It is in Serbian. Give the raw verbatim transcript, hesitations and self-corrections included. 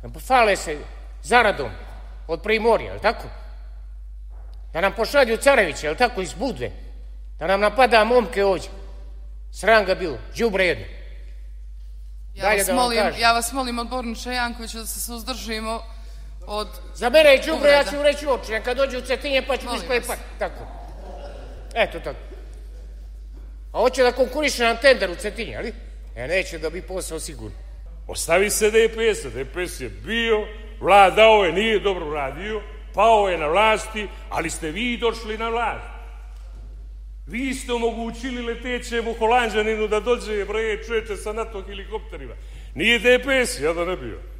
Fale se zaradom od Primorja, je li tako? Da nam pošalju Carevića, je li tako, iz Budve? Da nam napada momke ovdje. Sram ga bilo, đubre jedno. Ja vas, molim, ja vas molim, odborniče Jankoviću, da se suzdržimo od... Za mene i đubre, ja ću reći uopće, neka dođu u Cetinje pa ću mi sklepati. Tako. Eto tako. A hoće da konkuriše nam tender u Cetinje, ali? E, neće da bi posao sigurno. Ostavi se D P S-a. D P S je bio, vladao je, nije dobro radio, pao je na vlasti, ali ste vi došli na vlast. Vi ste omogućili letećemu Holanđaninu da dođe, bre, čoveče, sa NATO helikopterima. Nije D P S, ja da ne bio.